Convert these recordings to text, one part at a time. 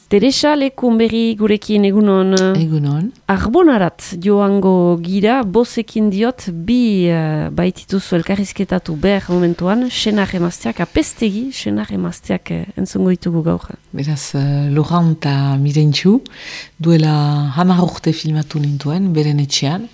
Teresa Lekunberri gurekin egunon. Egunon. Arbonarat joango gira, bozekin diot, bi baitituzu elkarrizketatu behar momentuan, senar emazteak, apestegi senar emazteak entzungo ditugu gaur. Beraz, Laurent eta Mirentxu duela 10 urte filmatu nintuen, beren etxean.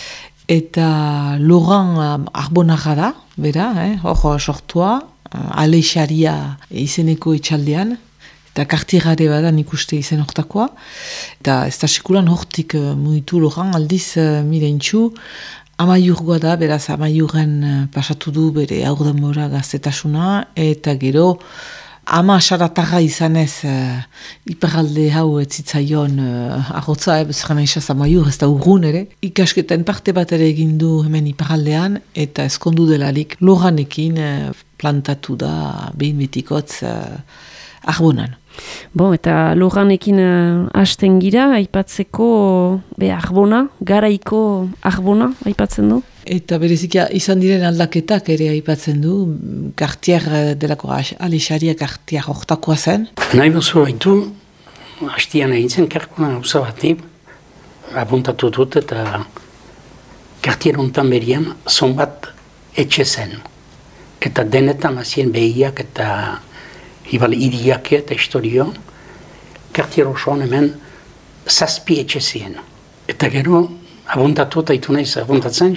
Eta Laurent arbonarra da, bera, hor sortua, Alexaria izeneko etxaldean, eta kartierare badan ikuste izen hortakoa. Eta ez da sekulan hortik mugitu Laurent, aldiz Mirentxu, amaiurgoa da, beraz amaiurren pasatu du bere aurdenbora gaztetasuna, eta gero ama asaratarra izanez iparralde hau etzitzaion arrotza, bezerren aizaz amaiur, ez da urrun ere. Ikasketen parte bat ere egin du hemen iparraldean, eta ezkondu delarik Laurentekin plantatu da behin betikotz Arbonan. Eta Laurentekin hasten gira, aipatzeko Arbona, garaiko Arbona, aipatzen du? Eta bereziki izan diren aldaketak ere aipatzen du, Cartier delako Alexaria Cartier hortakoa zen. Nahi bozu haitu, hastian egin zen Karkona hauza bati, apuntatu dut eta Cartier ontan berian zonbat etxe zen. Eta denetan azien behiak eta ibal idiak eta historio, Cartier osoan hemen zazpi etxe ziren. Eta gero, abuntatu eta itu nahiz abuntatzen,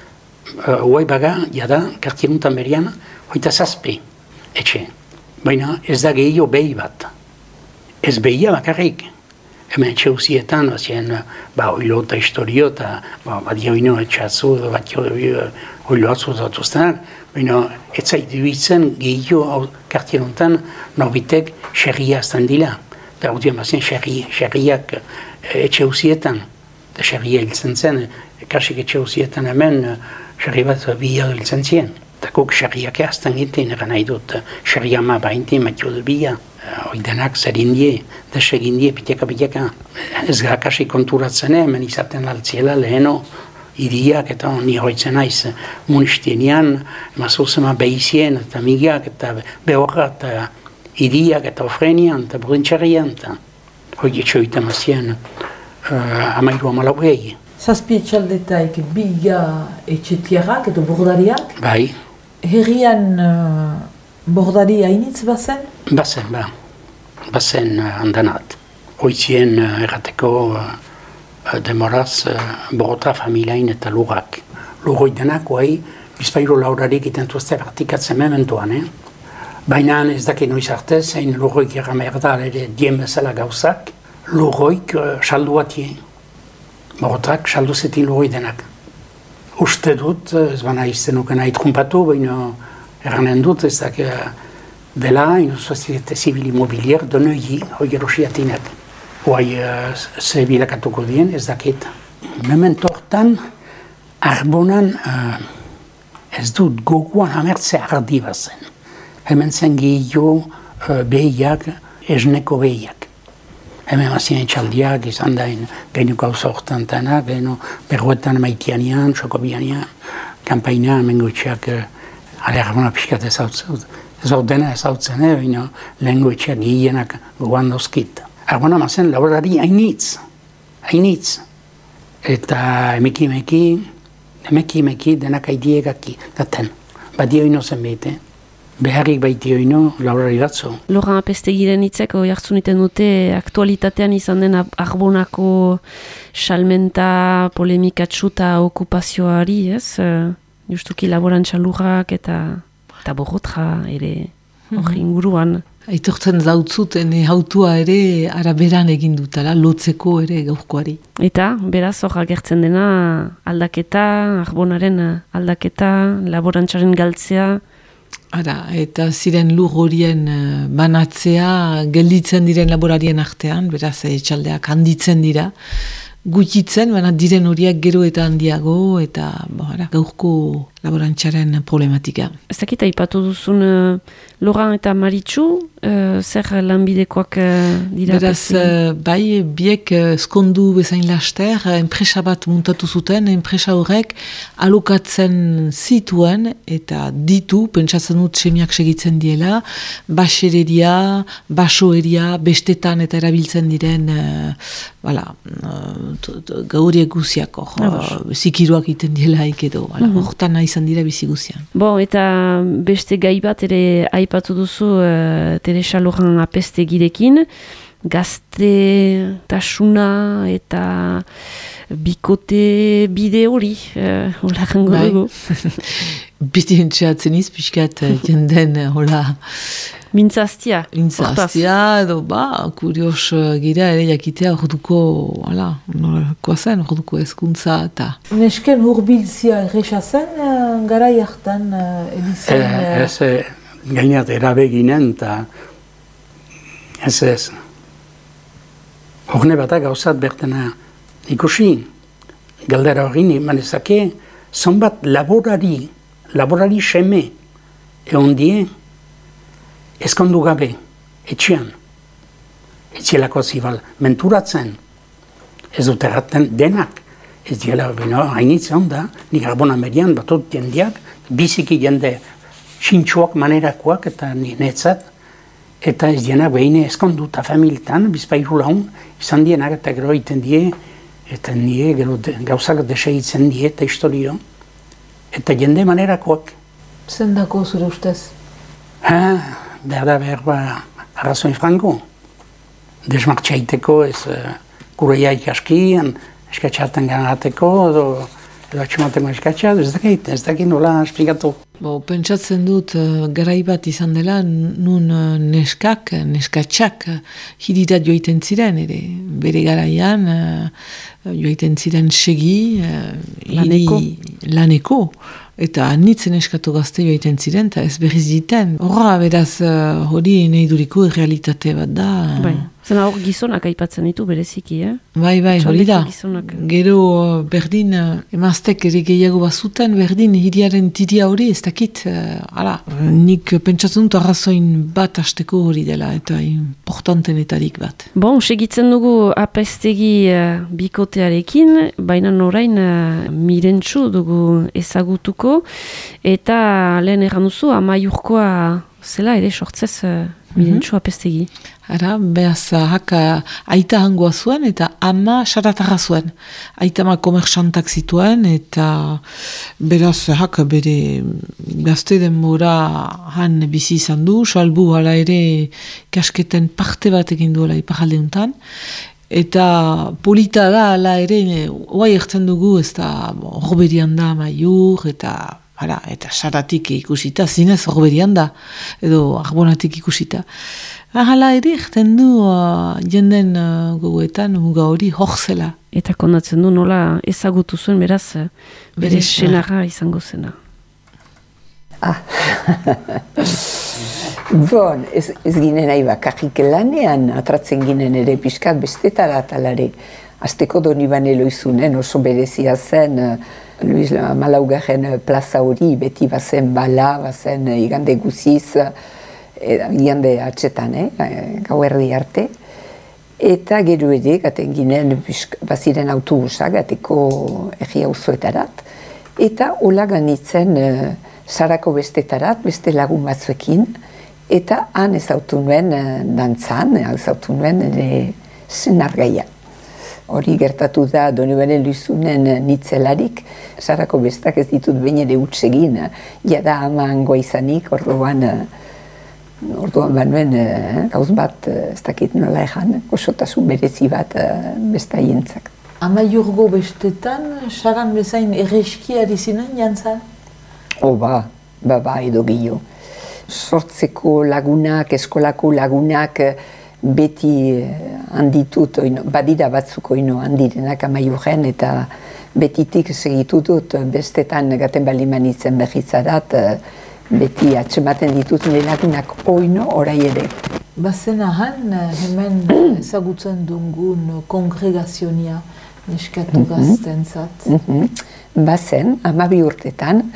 huai baga, jada, Cartier ontan berian, hoita zazpi etxe. Baina ez da gehiago behi bat. Ez behia bakarrik. Hemen etxe usietan, bazien, oilo eta historio, eta badio ino etxatzu, badio oilo atzu datuztenak, baina ez zaitu bitzen gehiago Cartier ontan norbitek xerria azten dila. Eta hau dien bazien xerriak etxe usietan, eta xerria hiltzen zen, kasik etxe usietan hemen xerri bat bia hiltzen zien. Eta kok xerriak azten giten, eran nahi dut, xerria ma bainti, matio du bia. Oidenak zer indie, deseg indie, piteka. Ez gara kasik konturatzen, hemen izaten altziela leheno, iriak eta ni hoitzen naiz munistienian, emazuzema behizien eta migiak eta behorra eta iriak eta ofrenian eta burintxarrian eta hoi etxoita mazien amairu amalauei. Zazpi etxaldetaik biga etxetiarrak edo bordariak? Bai. Herrian bordari hainitz bazen? Bazen handanat. Hoizien errateko demoraz borota familiain eta lurrak. Lurroi denak, bizpairo laurarik itentuazte ratikatzen mementuan, Baina ez daki noiz arte, zein lurroik erramerda ere dien bezala gauzak, lurroik saldu batie. Borotak saldu zetin lurroi denak. Uste dut, ez bana iztenuken nahi trumpatu, baina erranen dut, ez daki dela, ino soziete zibil immobilier, donoi, hoi erosiatinak. Hoai ze bilakatuko dien, ez dakit. Memento hortan, Arbonan ez dut goguan hamertze ardi bazen. Hemen zen gehiago behiak, esneko behiak. Hemen mazien etxaldiak, izan dain, gainuko hauza hortan tana, gaino berruetan maitianian, xokobianian, kampaina, mengoetxeak, Arbona pixkat ezautzen. Ez hau dena ezautzen, baina lehengo etxeak gehienak gogoan dauzkit. Arbona mazen laborari hainitz. Eta emeki denak aidiegaki daten. Badio ino zen behite. Beharrik baitio ino laborari batzu. Laurent apestegiren hitzeko jartzuniten dute aktualitatean izan den Arbonako salmenta, polemikatsu eta okupazioari, ez? Justuki laborantza lurrak eta borrotra ere hori inguruan. Aitortzen dautzuten hautua ere araberan egin dutala, lotzeko ere gaurkoari. Eta, beraz, hor agertzen dena aldaketa, Arbonaren aldaketa, laborantzaren galtzea. Eta ziren lur horien banatzea gelditzen diren laborarien artean, beraz, etxaldeak handitzen dira. Gutxitzen, baina diren horiak gero eta handiago, eta gaurko laborantxaren problematika. Ez dakit aipatu duzun Laurent eta Maritxu, zer lanbidekoak dira? Beraz, bai, biek skondu bezain laster, enpresa bat muntatu zuten, enpresa horrek alokatzen zituen eta ditu, pentsatzen dut semiak segitzen diela, basereria, basoeria, bestetan eta erabiltzen diren gauriek guziak, zikiruak iten dielaik edo, hortan izan dira bizi guzian. Eta beste gai bat ere aipatu duzu Teresa Laurent apestegirekin, gaztetasuna eta bikote bide hori, hola jango dugu. Biti entxeatzen pixkat jenden, hola... Mintzaztia. Edo, kurios gira ere jakitea orduko, nolakoa zen, orduko ezkuntza eta... Nesken hurbiltzia erresa zen, garai hartan edizen... Ez, gainat erabe ginen, eta ez. Horne batak gauzat bertena ikusi, galdera hori manezake, zonbat laborari seme, egon die, ezkondu gabe, etxean, etxelako zibal, menturatzen, ez dut erraten denak, ez diela, hainitzen da, nik Arbona Merian batut jendeak, biziki jende sintxuak manerakoak eta netzat, eta ez dienak behine ezkondu eta familietan, bizpairu laun, izan dienak eta gero egiten die, eta nie gero gauzak deseitzen die eta historio, eta jende manerakoak. Zendako zure ustez? Behar arrazoin frango. Desmartxaiteko ez kureia ikaskian, eskatxaten ganateko, edo atxemateko eskatxat, ez dakit nola esplikatu. Pentsatzen dut garai bat izan dela, nun neskatxak hiritat joiten ziren, ere bere garaian joiten ziren segi, laneko. Eta nitzen eskatu gazte joiten ziren, eta ez berriz diten. Horra, beraz, hori nahi duriko realitate bat da. Bai. Zena hor gizonak aipatzen ditu bereziki, Bai, hori da. Gero berdin, emaztek ere gehiago bazuten, berdin hiriaren tiria hori ez dakit. Nik pentsatzen dut arrazoin bat hasteko hori dela, eta importantenetarik bat. Segitzen dugu apestegi bikotearekin, baina orain Mirentxu dugu ezagutuko, eta lehen erran duzu, amaiurkoa zela ere sortzez Mirentxu apestegi. Behaz, aita hangoa zuen eta ama saratarra zuen. Aita ama komersantak zituen eta beraz, bere gazte denbora han bizi izan du, salbu hala ere kasketen parte bat egin duela iparaldeuntan. Eta polita da, hala ere, oai ertzen dugu, ez da horberian da maiur eta saratik ikusita, zinez horberian da, edo arbonatik ikusita. Hala ere, erten du jenden gogoetan muga hori horzela. Eta kondatzen du nola ezagutu zuen beraz bere senarra izango zena. Ez ginen nahi bakarrik lanean, atratzen ginen ere pixkat bestetara talare. Azteko Donibane Loizunen oso berezia zen, Luis Malaugarren plaza hori beti bazen bala, bazen igande guziz, igande atxetan, gauerdi arte. Eta gero ere, gaten ginen, baziren autobusak, gateko egi auzoetarat. Eta hola ganitzen sarako bestetarat, beste lagun batzuekin, eta han ezautu nuen dantzan, ezautu nuen senargaia. Hori gertatu da Donibane Loizunen nitzelarik, sarako bestak ez ditut behin ere utsegin, jada ama hangoa izanik, orduan banuen gauz bat, ez dakit nola ejan, osotasun berezi bat bestaientzak. Amaiurgo bestetan, saran bezain erreskiari zinen jantzan? Edo gehiago. Sortzeko lagunak, eskolako lagunak, beti handitut, badira batzuko handirenak amaiurren, eta betitik segitu dut, bestetan gaten baliman itzen behitzarat, beti atxematen ditut nire lagunak orai ere. Bazen ahan, hemen ezagutzen dungun kongregazionia neskatu gaztentzat? Bazen, 12 urtetan,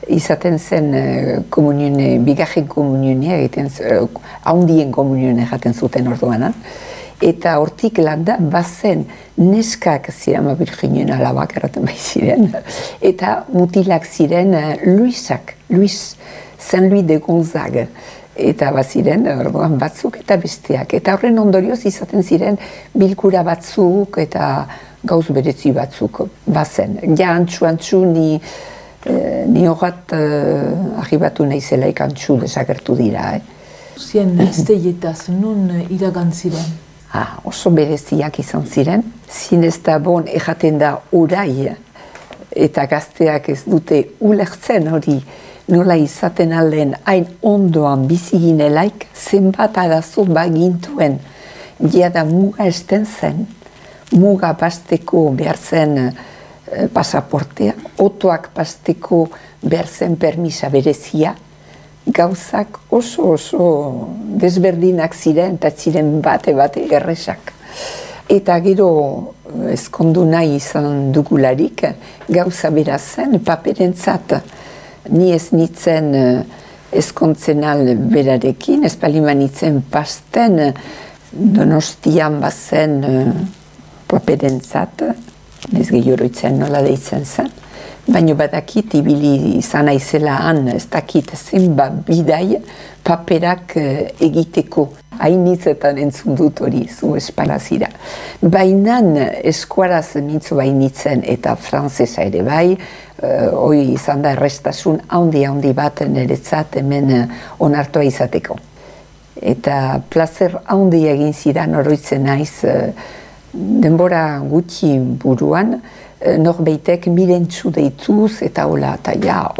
izaten zen bigarren komunionia egiten, haundien komunionia jaten zuten orduanan. Eta hortik landa, bazen neskak ziren, Virginien alabak erraten bai ziren, eta mutilak ziren Luis Saint Louis de Gonzague. Eta baziren, orduan batzuk eta besteak. Eta horren ondorioz izaten ziren bilkura batzuk eta gauz berezi batzuk bazen. Ja, antxu ni horat arribatu nahizelaik antxu desagertu dira. Zien izteietaz, nun iragan ziren? Oso bereziak izan ziren. Zinez da bon ejaten da orai eta gazteak ez dute ulertzen hori nola izaten alden hain ondoan biziginelaik zenbat arazo bagintuen. Jada muga esten zen, muga pasteko behar zen pasaportea, otoak pasteko behar zen permisa berezia, gauzak oso desberdinak ziren eta ziren bate erresak. Eta gero ezkondu nahi izan dugularik, gauza bera zen paperentzat. Ni ez nitzen ezkontzenal berarekin, ez palima nitzen pasten Donostian bazen paperentzat, ez gehioroitzen nola deitzen zen. Baina badakit ibili izan aizela han, ez dakit zenba bidai paperak egiteko. Hainitzetan entzun dut hori, zu espainazira. Bainan eskuaraz mintzo bainitzen eta frantzesa ere bai, hoi izan da errestasun handi bat niretzat hemen onartua izateko. Eta plazer handi egin zidan oroitzen naiz denbora gutxi buruan, norbeitek Mirentxu deituz eta hola, eta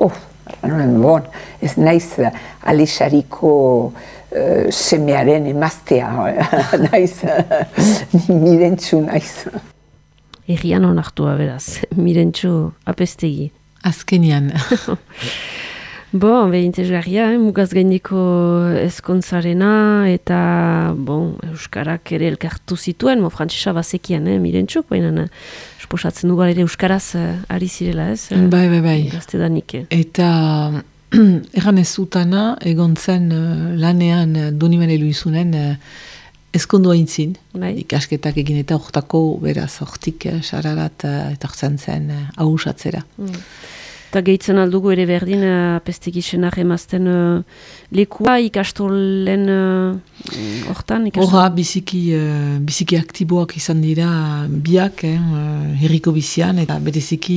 ez naiz Alexariko semearen emaztea, naiz, Mirentxu naiz. Egian onartua beraz, Mirentxu Apestegi. Azkenian. Interesgarria, mugaz gaineko ezkontzarena eta, euskarak ere elkartu zituen, frantzesa bazekien, Mirentxuk, baina esposatzen dugu ere euskaraz ari zirela, ez? Bai. Gaztedanik. Eta egan ez zutana, egon zen lanean Donibane Luizunen ezkondu haintzin, ikasketak egin eta hortako beraz hortik sararat etortzen zen ahusatzera. Eta gehitzen aldugu ere berdin Apestegi senar emazten lekua ikastolen hortan? Horra biziki aktiboak izan dira biak, herriko bizian, eta bereziki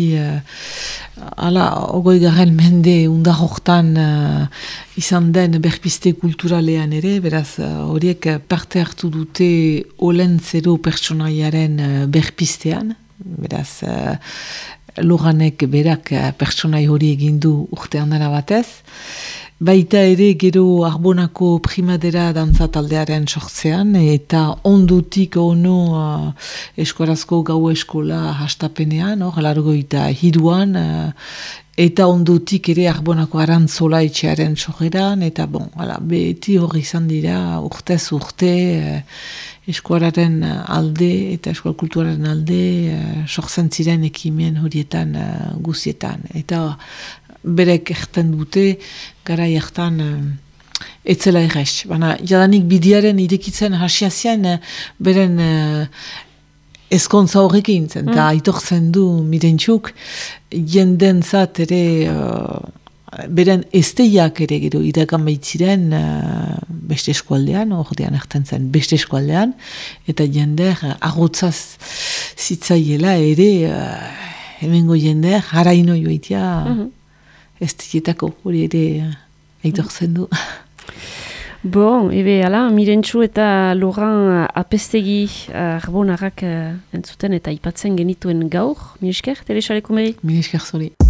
20. mende undar hortan izan den berpiste kulturalean ere, beraz horiek parte hartu dute Olentzero pertsonaiaren berpistean, beraz Loranek berak pertsonai hori egindu urtean dara batez. Baita ere gero Arbonako primadera dantza taldearen sortzean, eta ondutik ono eskuarazko gau eskola hastapenean, largoita hiruan, eta ondutik ere Arbonako arantzola etxearen sorgeran, eta beti hori izan dira urtez urte, eskuararen alde eta eskual kulturaren alde sortzen ziren ekimen horietan guzietan. Eta berek erten dute, garai ertan etzela errez. Baina jadanik bidiaren irekitzen hasiazian beren ezkontza horrekin zen, eta aitortzen du Mirentxuk, jendentzat ere beren esteiak ere gero iragan baitziren beste eskualdean, ordean erten zen beste eskualdean, eta jender agotzaz zitzaiela ere hemengo jender haraino joitia esteietako hori ere aitortzen du. Mirentxu eta Laurent Apestegi Arbonarrak entzuten eta aipatzen genituen gaur. Minesker, Telesareko meri? Minesker zori.